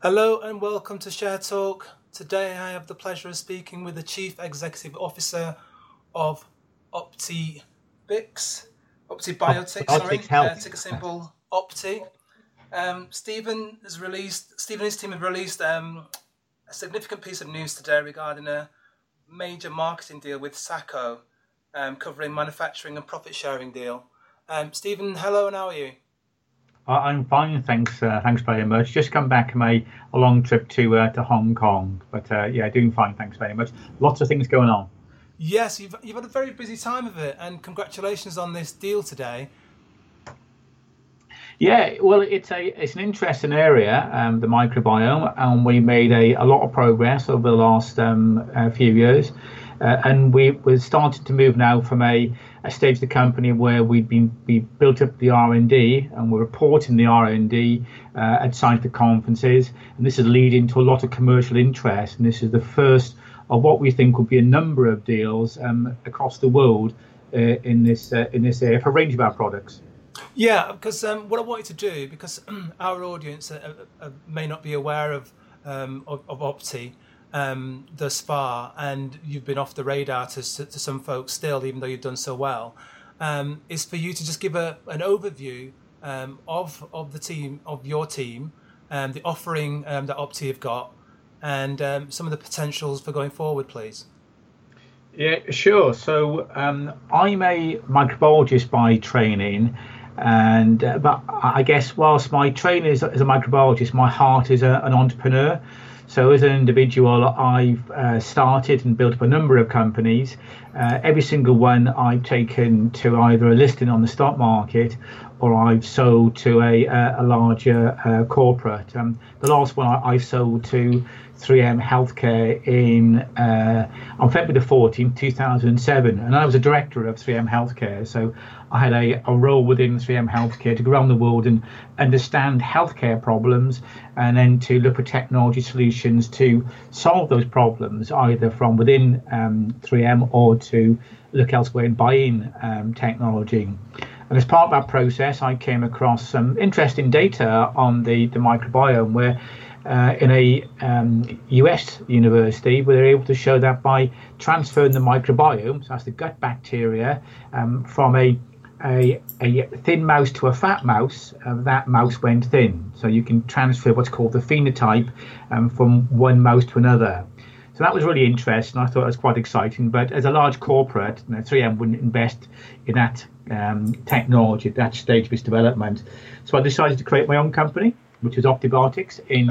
Hello and welcome to Share Talk. Today I have the pleasure of speaking with the Chief Executive Officer of Opti Biotech, Health. ticker symbol Opti. Stephen and his team have released a significant piece of news today regarding a major marketing deal with Sacco, covering manufacturing and profit sharing deal. Stephen, hello and how are you? I'm fine, thanks. Thanks very much. Just come back from a long trip to Hong Kong, but doing fine. Thanks very much. Lots of things going on. Yes, you've had a very busy time of it, and congratulations on this deal today. Yeah, well, it's an interesting area, the microbiome, and we made a lot of progress over the last few years, and we're starting to move now from a stage of the company where we built up the R&D, and we're reporting the R&D at scientific conferences, and this is leading to a lot of commercial interest, and this is the first of what we think will be a number of deals across the world in this area for a range of our products. Yeah, because what I wanted to do, because our audience may not be aware of Opti thus far, and you've been off the radar to some folks still, even though you've done so well, is for you to just give an overview of the team, of your team, the offering that Opti have got, and some of the potentials for going forward, please. Yeah, sure. So I'm a microbiologist by training. And but I guess whilst my training is as a microbiologist, my heart is an entrepreneur. So as an individual, I've started and built up a number of companies. Every single one I've taken to either a listing on the stock market or I've sold to a larger corporate. The last one I sold to 3M Healthcare on February the 14th, 2007. And I was a director of 3M Healthcare. So I had a role within 3M Healthcare to go around the world and understand healthcare problems, and then to look at technology solutions to solve those problems, either from within 3M or to look elsewhere and buy in technology. And as part of that process, I came across some interesting data on the microbiome, where in a US university, where they're able to show that by transferring the microbiome, so that's the gut bacteria, from a thin mouse to a fat mouse, that mouse went thin. So you can transfer what's called the phenotype from one mouse to another. So that was really interesting. I thought it was quite exciting. But as a large corporate, 3M wouldn't invest in that technology at that stage of its development. So I decided to create my own company, which was Optibiotics in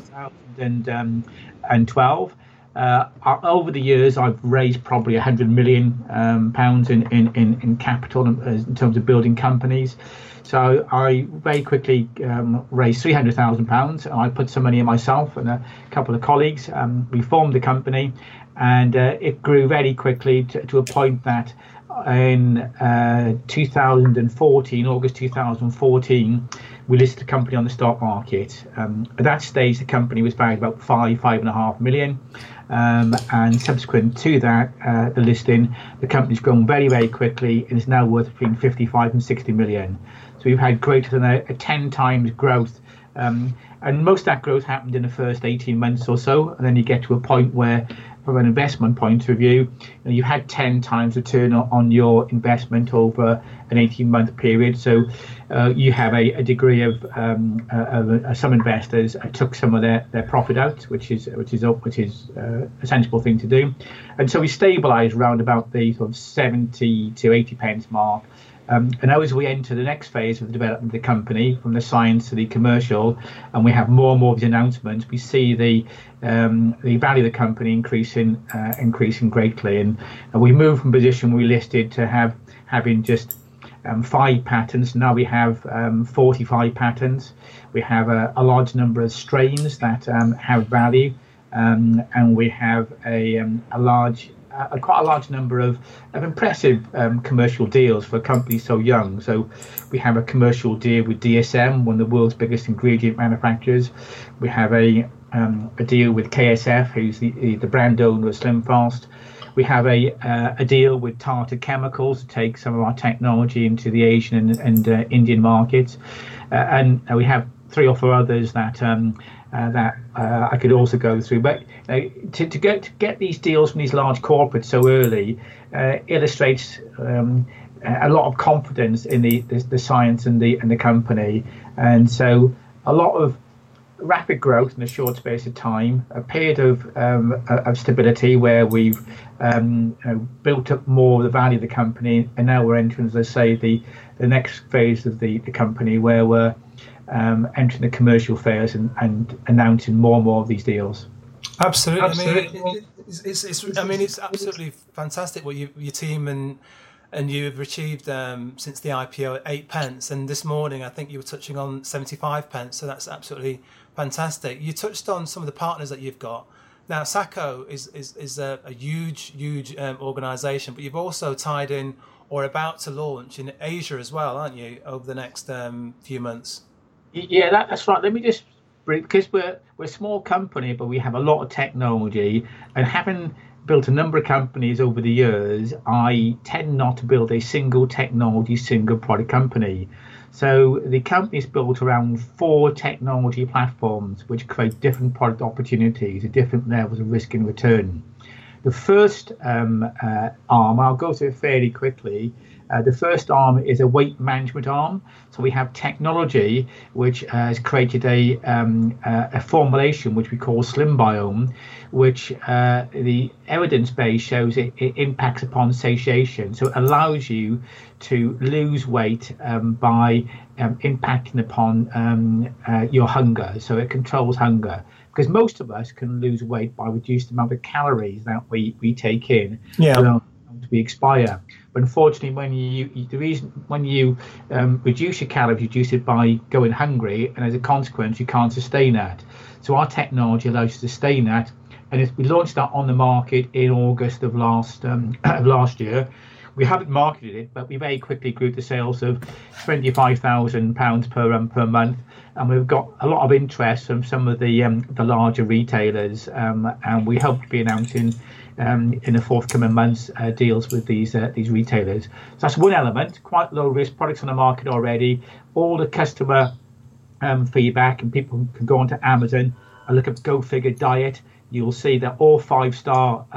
2012. Over the years, I've raised probably £100 million in capital in terms of building companies. So I very quickly raised £300,000, and I put some money in myself and a couple of colleagues. We formed the company, and it grew very quickly to a point that in 2014, August 2014, we listed the company on the stock market. At that stage, the company was valued about £5.5 million. And subsequent to that, the listing, the company's grown very, very quickly and is now worth between 55 and 60 million. So we've had greater than a 10 times growth. And most of that growth happened in the first 18 months or so. And then you get to a point where, from an investment point of view, you had 10 times return on your investment over an 18-month period. So you have a degree of some investors took some of their profit out, which is a sensible thing to do. And so we stabilised around about the sort of 70 to 80 pence mark. And now as we enter the next phase of the development of the company, from the science to the commercial, and we have more and more of these announcements, we see the value of the company increasing greatly. And we moved from a position we listed to having just 5 patents. Now we have 45 patents. We have a large number of strains that have value, and we have quite a large number of impressive commercial deals for a company so young. So we have a commercial deal with DSM, one of the world's biggest ingredient manufacturers. We have a deal with KSF, who's the brand owner of SlimFast. We have a deal with Tata Chemicals to take some of our technology into the Asian and Indian markets. And we have 3 or 4 others that that I could also go through. But to get these deals from these large corporates so early illustrates a lot of confidence in the science and the company, and so a lot of rapid growth in a short space of time, a period of stability where we've built up more of the value of the company, and now we're entering, as I say, the next phase of the company where we're entering the commercial phase and announcing more and more of these deals. Absolutely. I mean, it's absolutely fantastic what your team and you've achieved since the IPO at 8 pence, and this morning I think you were touching on 75 pence. So that's absolutely fantastic. You touched on some of the partners that you've got. Now, Sacco is a huge organisation, but you've also tied in or about to launch in Asia as well, aren't you, over the next few months? Yeah, that's right. Let me just, because we're a small company, but we have a lot of technology, and having built a number of companies over the years, I tend not to build a single technology, single product company. So the company is built around 4 technology platforms, which create different product opportunities at different levels of risk and return. The first arm, I'll go through it fairly quickly. The first arm is a weight management arm. So we have technology which has created a formulation which we call SlimBiome, which the evidence base shows it impacts upon satiation. So it allows you to lose weight by impacting upon your hunger. So it controls hunger, because most of us can lose weight by reducing the amount of calories that we take in. Yeah. We expire. But unfortunately, when you reduce your calories, you reduce it by going hungry, and as a consequence, you can't sustain that. So our technology allows you to sustain that, and we launched that on the market in August of last year. We haven't marketed it, but we very quickly grew to sales of £25,000 per month, and we've got a lot of interest from some of the larger retailers, and we hope to be announcing in the forthcoming months deals with these retailers. So that's one element, quite low risk, products on the market already, all the customer feedback, and people can go onto Amazon and look at Go Figure Diet. You'll see that all 5-star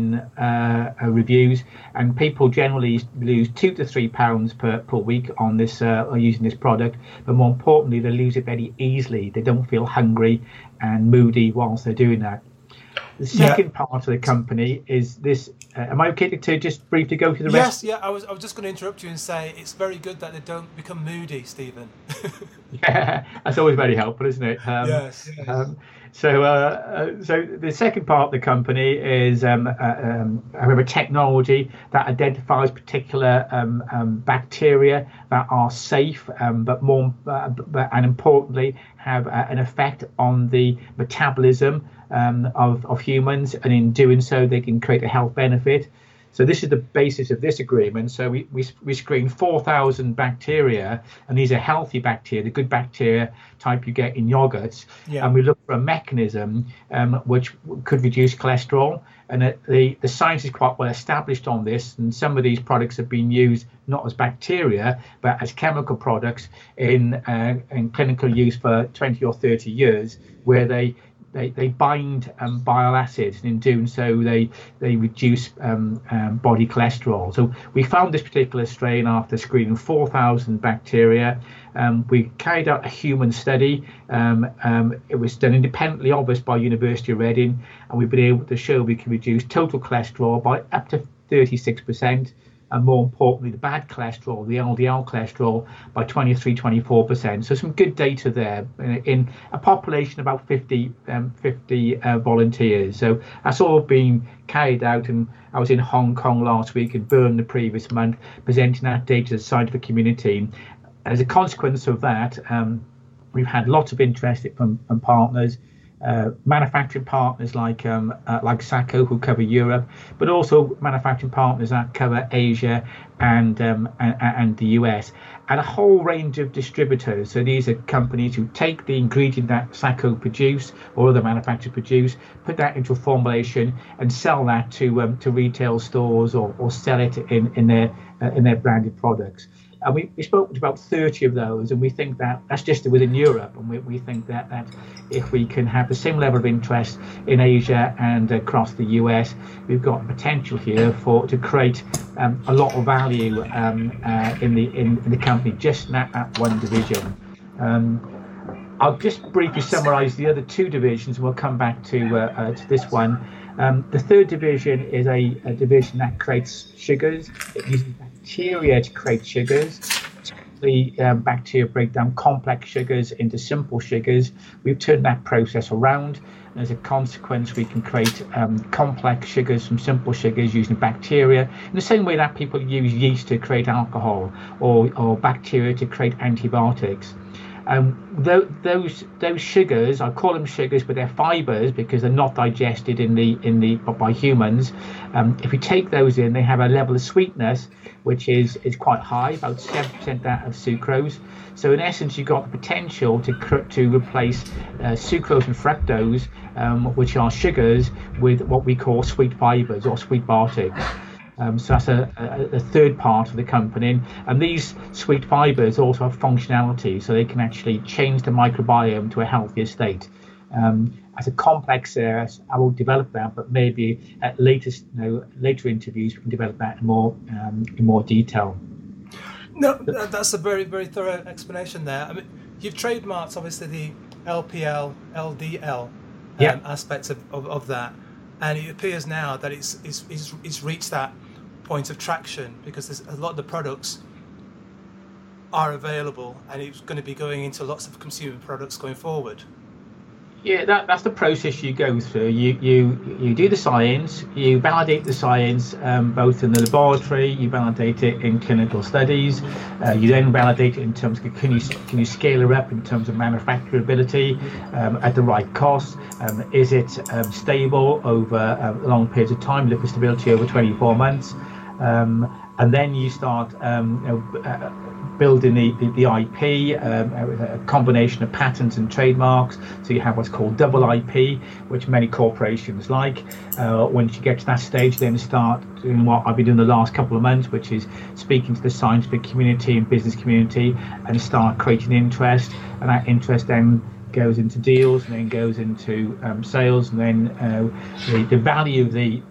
reviews, and people generally lose £2 to £3 per week on this using this product. But more importantly, they lose it very easily. They don't feel hungry and moody whilst they're doing that. The second part of the company is this. Am I okay to just briefly go through the rest? Yes, I was just going to interrupt you and say it's very good that they don't become moody, Stephen. Yeah, that's always very helpful, isn't it? Yes. So the second part of the company is we have a technology that identifies particular bacteria that are safe, but and importantly have an effect on the metabolism of humans, and in doing so they can create a health benefit. So this is the basis of this agreement. So we screen 4,000 bacteria, and these are healthy bacteria, the good bacteria type you get in yogurts. Yeah. And we look for a mechanism which could reduce cholesterol. And the science is quite well established on this. And some of these products have been used not as bacteria, but as chemical products in clinical use for 20 or 30 years, where they bind bile acids, and in doing so they reduce body cholesterol. So we found this particular strain after screening 4,000 bacteria. We carried out a human study. It was done independently of us by University of Reading, and we've been able to show we can reduce total cholesterol by up to 36%. And more importantly, the bad cholesterol, the LDL cholesterol, by 23-24%. So some good data there in a population of about 50 volunteers. So that's all been carried out, and I was in Hong Kong last week and Bern the previous month presenting that data to the scientific community. As a consequence of that, we've had lots of interest from partners. Manufacturing partners like Sacco, who cover Europe, but also manufacturing partners that cover Asia and the US, and a whole range of distributors. So these are companies who take the ingredient that Sacco produce or other manufacturers produce, put that into a formulation, and sell that to retail stores or sell it in their branded products. And we spoke to about 30 of those, and we think that that's just within Europe. And we think that if we can have the same level of interest in Asia and across the US, we've got potential here to create a lot of value in the company, just in that one division. I'll just briefly summarise the other two divisions, and we'll come back to this one. The third division is a division that creates sugars. It uses bacteria to create sugars. The bacteria break down complex sugars into simple sugars. We've turned that process around. As a consequence, we can create complex sugars from simple sugars using bacteria, in the same way that people use yeast to create alcohol or bacteria to create antibiotics. Those sugars, I call them sugars, but they're fibers because they're not digested by humans. If you take those in, they have a level of sweetness which is quite high, about 7% that of sucrose. So in essence, you've got the potential to replace sucrose and fructose, which are sugars, with what we call sweet fibers or sweet bartics. So that's a third part of the company, and these sweet fibers also have functionality, so they can actually change the microbiome to a healthier state. As a complex area, I will develop that, but maybe at later interviews we can develop that in more detail. No, that's a very, very thorough explanation there. I mean, you've trademarked obviously the LPL, LDL aspects of that, and it appears now that it's reached that point of traction, because there's a lot of the products are available, and it's going to be going into lots of consumer products going forward. Yeah, that's the process you go through. You do the science, you validate the science both in the laboratory, you validate it in clinical studies, you then validate it in terms of can you scale it up in terms of manufacturability at the right cost, is it stable over long periods of time, liquid stability over 24 months, and then you start building the IP, a combination of patents and trademarks. So you have what's called double IP, which many corporations like. Once you get to that stage, then start doing what I've been doing the last couple of months, which is speaking to the scientific community and business community, and start creating interest. And that interest then goes into deals, and then goes into sales, and then the value of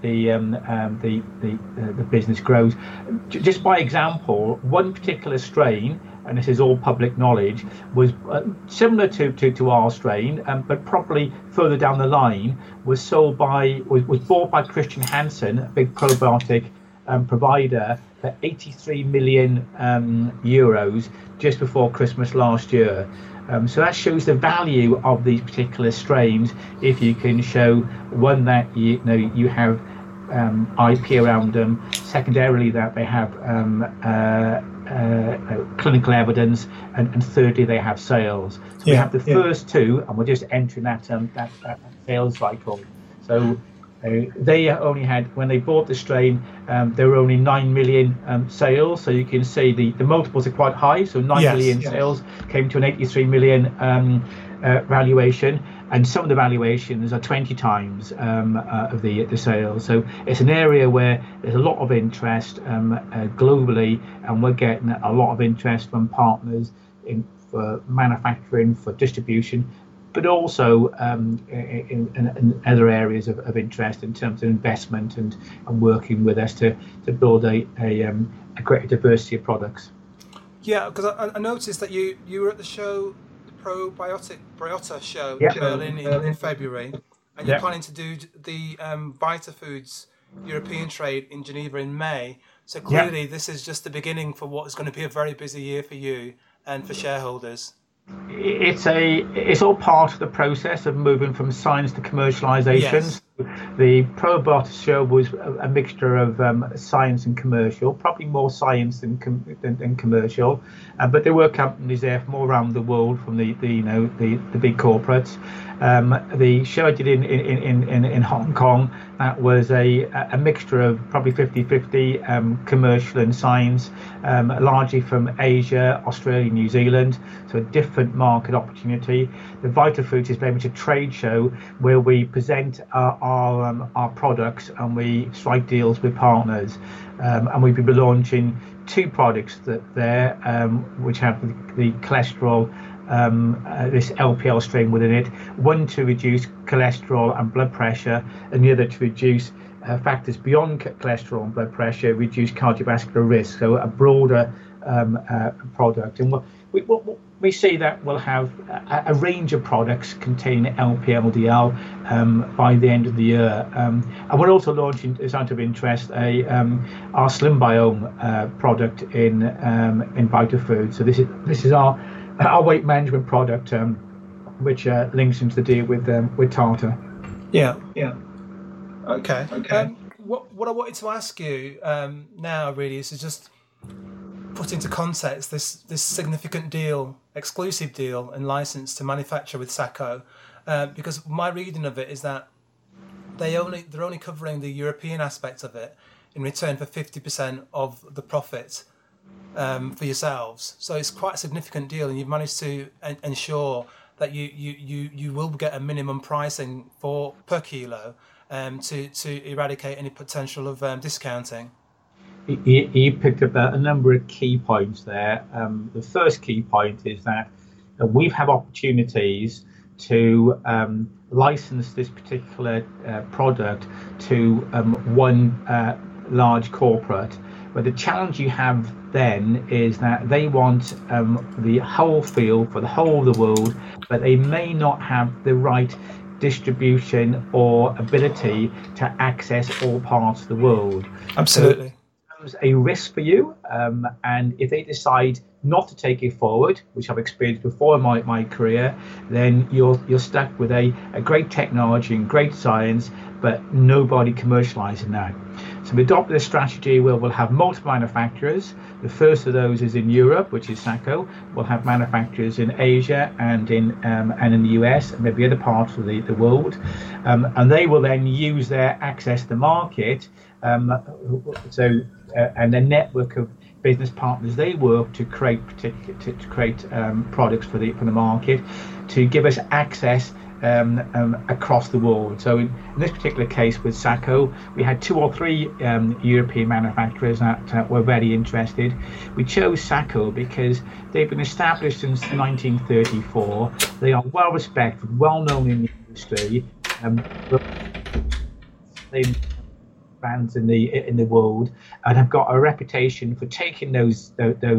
the business grows. Just by example, one particular strain, and this is all public knowledge, was similar to our strain, but probably further down the line, was bought by Christian Hansen, a big probiotic provider, for 83 million euros just before Christmas last year. So that shows the value of these particular strains if you can show, one, that you have IP around them, secondarily that they have clinical evidence, and thirdly they have sales. So we have the first two, and we're just entering that sales cycle. So they only had, when they bought the strain, there were only 9 million sales. So you can see the multiples are quite high. So 9 million sales came to an 83 million valuation, and some of the valuations are 20 times of the sales. So it's an area where there's a lot of interest globally, and we're getting a lot of interest from partners for manufacturing, for distribution, but also in other areas of interest in terms of investment and working with us to build a greater diversity of products. Yeah, because I noticed that you were at the show, the Probiota show in Berlin in February, and you're planning to do the VitaFoods European trade in Geneva in May. So clearly this is just the beginning for what is going to be a very busy year for you and for shareholders. It's all part of the process of moving from science to commercialization. Yes. The Probiota show was a mixture of science and commercial, probably more science than commercial, but there were companies there from all around the world, from the big corporates. The show I did in Hong Kong, that was a mixture of probably 50-50 commercial and science, largely from Asia, Australia, New Zealand, so a different market opportunity. The VitaFoods is very much a trade show where we present our our products, and we strike deals with partners, and we'll be launching 2 products which have the cholesterol, this LPL strain within it. One to reduce cholesterol and blood pressure, and the other to reduce factors beyond cholesterol and blood pressure, reduce cardiovascular risk. So a broader product, and we see that we'll have a range of products containing LPLDL by the end of the year. And we're also launching, it's out of interest, our Slim Biome product in VitaFood. So this is our weight management product, which links into the deal with Tata. Yeah. Okay. What I wanted to ask you now really is to just put into context this significant deal, exclusive deal and license to manufacture with Sacco, because my reading of it is that they're only covering the European aspect of it in return for 50% of the profit for yourselves. So it's quite a significant deal, and you've managed to ensure that you will get a minimum pricing per kilo to eradicate any potential of discounting. You picked up a number of key points there. The first key point is that we've had opportunities to license this particular product to one large corporate. But the challenge you have then is that they want the whole field for the whole of the world, but they may not have the right distribution or ability to access all parts of the world. Absolutely. So, a risk for you, and if they decide not to take it forward, which I've experienced before in my career, then you're stuck with a great technology and great science, but nobody commercializing that. So we adopted a strategy where we'll have multiple manufacturers. The first of those is in Europe, which is Sacco. We'll have manufacturers in Asia and in the US and maybe other parts of the world, and they will then use their access to the market. And the network of business partners they work to create products for the market, to give us access across the world. So in this particular case with Sacco, we had 2 or 3 European manufacturers that were very interested. We chose Sacco because they've been established since 1934. They are well respected, well known in the industry. They brands in the world, and have got a reputation for taking those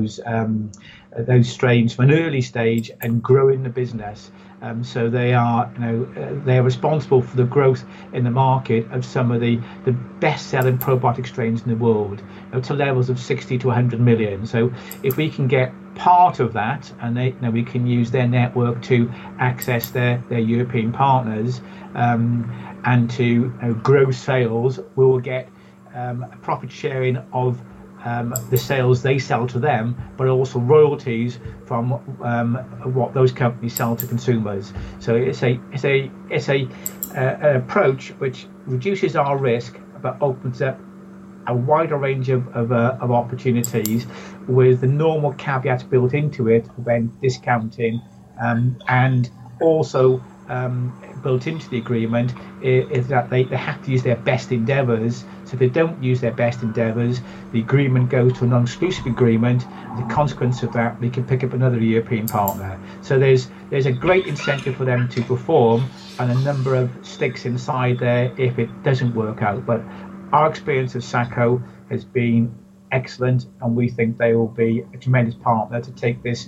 strains from an early stage and growing the business. So they are responsible for the growth in the market of some of the best-selling probiotic strains in the world, to levels of 60 to 100 million. So if we can get part of that, and we can use their network to access their European partners, and to grow sales, we will get a profit sharing of the sales they sell to them, but also royalties from what those companies sell to consumers. So it's an approach which reduces our risk, but opens up a wider range of opportunities, with the normal caveats built into it when discounting, and also built into the agreement is that they have to use their best endeavours. So if they don't use their best endeavours, the agreement goes to a non-exclusive agreement. As a consequence of that, we can pick up another European partner. So there's a great incentive for them to perform, and a number of sticks inside there if it doesn't work out. But our experience of Sacco has been excellent, and we think they will be a tremendous partner to take this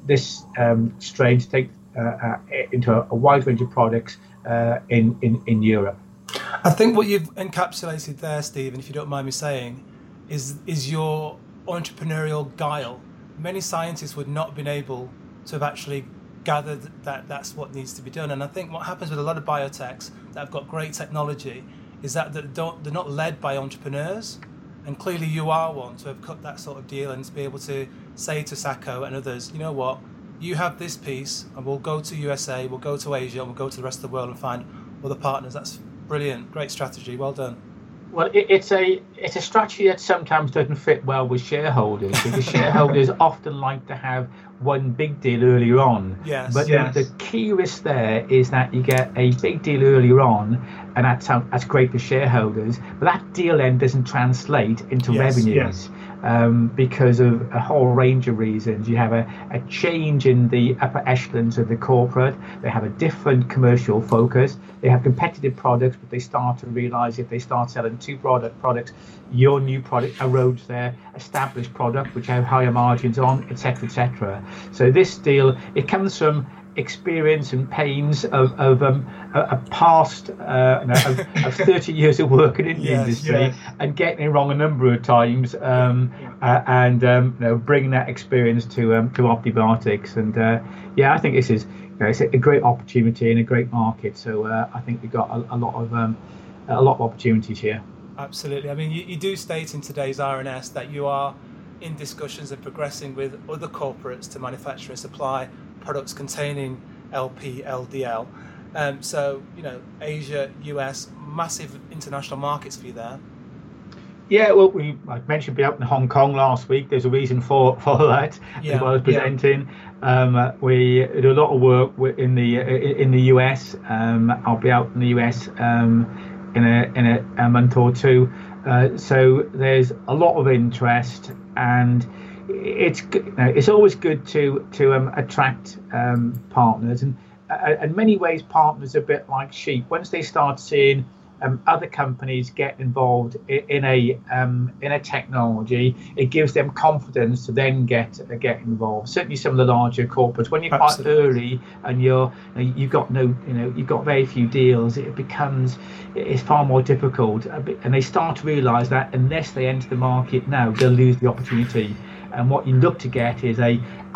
strain to take into a wide range of products in Europe. I think what you've encapsulated there, Stephen, if you don't mind me saying, is your entrepreneurial guile. Many scientists would not have been able to have actually gathered that that's what needs to be done. And I think what happens with a lot of biotechs that have got great technology is that they're not led by entrepreneurs. And clearly you are one to have cut that sort of deal and to be able to say to Sacco and others, you know what, you have this piece, and we'll go to USA, we'll go to Asia, and we'll go to the rest of the world and find other partners. That's brilliant, great strategy, well done. Well, it's a strategy that sometimes doesn't fit well with shareholders, because shareholders often like to have one big deal earlier on. Yes. But the key risk there is that you get a big deal earlier on, and that's great for shareholders. But that deal then doesn't translate into revenues. Because of a whole range of reasons. You have a change in the upper echelons of the corporate. They have a different commercial focus. They have competitive products, but they start to realize if they start selling two products, your new product erodes their established product, which have higher margins on, etc., etc. So this deal, it comes from experience and pains of a past of 30 years of working in the industry and getting it wrong a number of times, and bringing that experience to Optibiotics. And I think this is it's a great opportunity in a great market. So I think we've got a lot of opportunities here. Absolutely. I mean, you do state in today's RNS that you are in discussions and progressing with other corporates to manufacture and supply products containing LP, LDL. So, Asia, US, massive international markets for you there. Yeah, well, I mentioned being out in Hong Kong last week. There's a reason for that, as well as presenting. We do a lot of work in the US. I'll be out in the US in a month or two. So there's a lot of interest, and it's always good to attract partners, and in many ways partners are a bit like sheep. Once they start seeing other companies get involved in a technology, it gives them confidence to then get involved. Certainly some of the larger corporates, when you're quite early and you've got very few deals, it's far more difficult, and they start to realize that unless they enter the market now, they'll lose the opportunity. And what you look to get is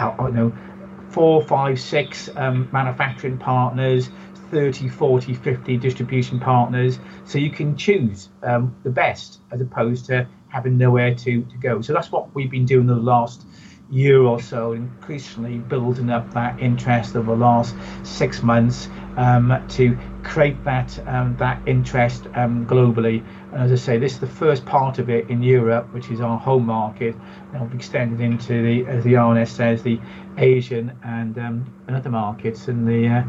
4, 5, 6 manufacturing partners, 30, 40, 50 distribution partners, so you can choose the best as opposed to having nowhere to go. So that's what we've been doing the last year or so, increasingly building up that interest over the last 6 months to create that interest globally. And as I say, this is the first part of it in Europe, which is our home market, and will be extended into as the RNS says, the Asian and other markets in the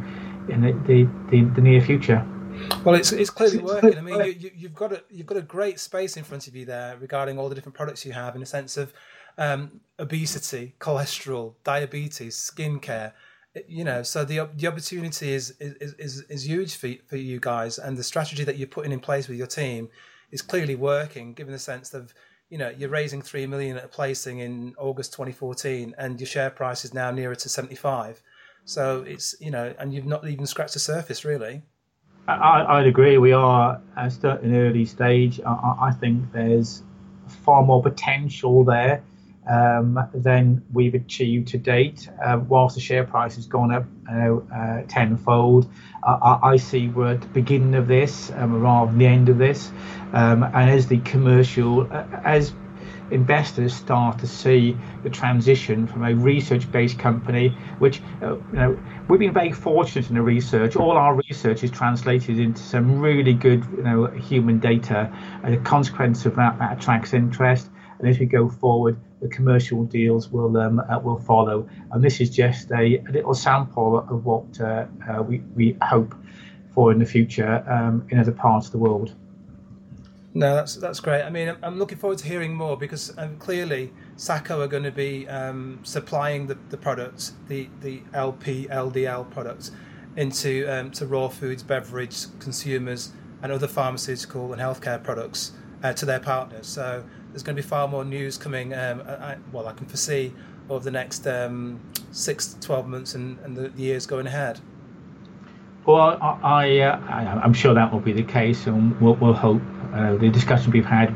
near future. Well, it's clearly working. I mean, you've got a great space in front of you there regarding all the different products you have, in a sense of obesity, cholesterol, diabetes, skincare. So the opportunity is huge for you guys, and the strategy that you're putting in place with your team is clearly working, given the sense of you're raising 3 million at a placing in August 2014, and your share price is now nearer to 75. So it's and you've not even scratched the surface, really. I'd agree. We are at an early stage. I think there's far more potential there than we've achieved to date. Whilst the share price has gone up tenfold, I see we're at the beginning of this rather than the end of this. And as the commercial, as investors start to see the transition from a research-based company, which we've been very fortunate in the research. All our research is translated into some really good human data, and a consequence of that attracts interest. And as we go forward, the commercial deals will follow. And this is just a little sample of what we hope for in the future in other parts of the world. No, that's great. I mean, I'm looking forward to hearing more, because clearly Sacco are going to be supplying the products, the LP, LDL products, into to raw foods, beverage consumers, and other pharmaceutical and healthcare products to their partners. So there's going to be far more news coming. I can foresee over the next 6 to 12 months and the years going ahead. Well, I'm sure that will be the case, and we'll hope. The discussion we've had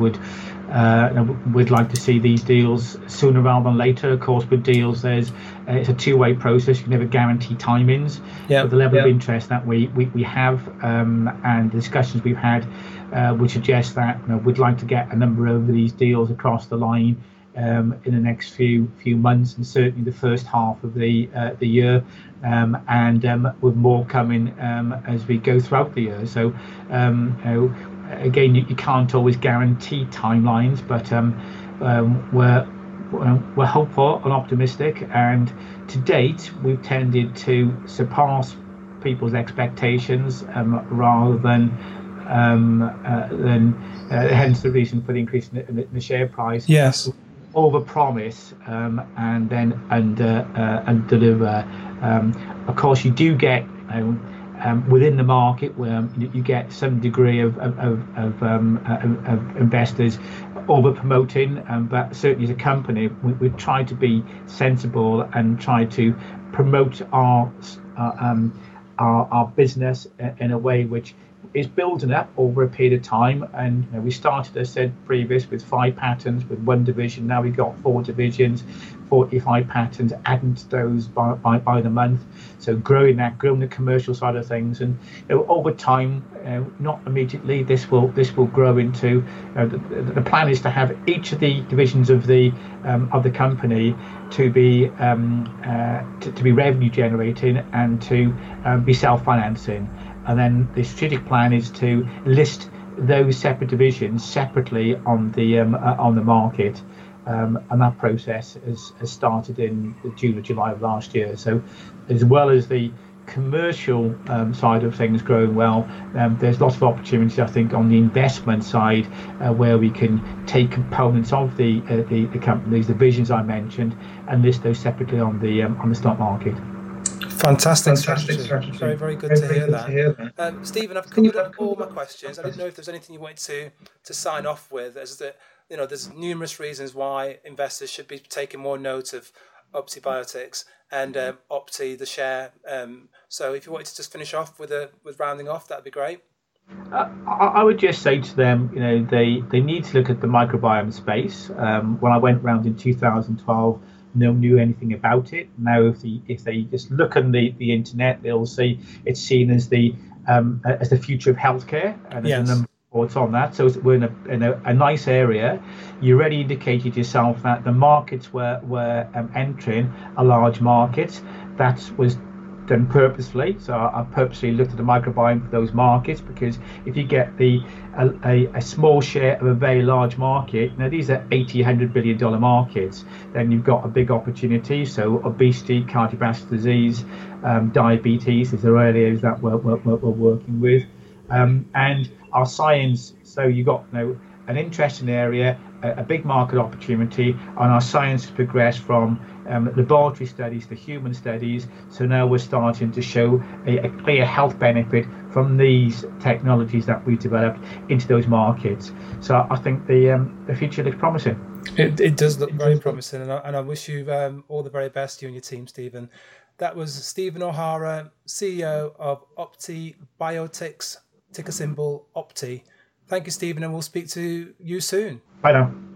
we'd like to see these deals sooner rather than later. Of course, with deals, it's a two-way process. You can never guarantee timings. But the level of interest that we have and the discussions we've had would suggest that we'd like to get a number of these deals across the line in the next few months, and certainly the first half of the year, and with more coming as we go throughout the year. So again, you can't always guarantee timelines, but we're hopeful and optimistic, and to date we've tended to surpass people's expectations rather than hence the reason for the increase in the share price. Yes. Overpromise and then and deliver. Of course, you do get within the market where you get some degree of investors over promoting, but certainly as a company, we try to be sensible and try to promote our business in a way which is building up over a period of time. And we started, as I said previous, with 5 patents with 1 division. Now we've got 4 divisions, 45 patents, adding to those by the month. So growing the commercial side of things, and over time, not immediately, this will grow into. The plan is to have each of the divisions of the company to be revenue generating and to be self-financing. And then the strategic plan is to list those separate divisions separately on the market, and that process has started in June or July of last year. So, as well as the commercial side of things growing well, there's lots of opportunities, I think, on the investment side where we can take components of the companies, the divisions I mentioned, and list those separately on the stock market. Fantastic strategy. Very, very good to hear that. Stephen, I've covered up all my questions. I didn't know if there's anything you wanted to sign off with. There's numerous reasons why investors should be taking more note of Opti Biotics and Opti, the share. So if you wanted to just finish off with rounding off, that'd be great. I would just say to them, they need to look at the microbiome space. When I went round in 2012, no one knew anything about it. Now, if they just look on the internet, they'll see it's seen as the future of healthcare, and there's a number of reports on that. So we're in a nice area. You already indicated yourself that the markets were entering are large markets. That was done purposefully. So I purposely looked at the microbiome for those markets, because if you get a small share of a very large market, now these are $80-100 billion markets, then you've got a big opportunity. So obesity, cardiovascular disease, diabetes, these are areas that we're working with, and our science. So you've got an interesting area, a big market opportunity, and our science has progressed from laboratory studies to human studies. So now we're starting to show a clear health benefit from these technologies that we've developed into those markets. So I think the future looks promising. It does look very promising, and I wish you all the very best, you and your team, Stephen. That was Stephen O'Hara, CEO of Opti Biotics, ticker symbol Opti. Thank you, Stephen, and we'll speak to you soon. Bye now.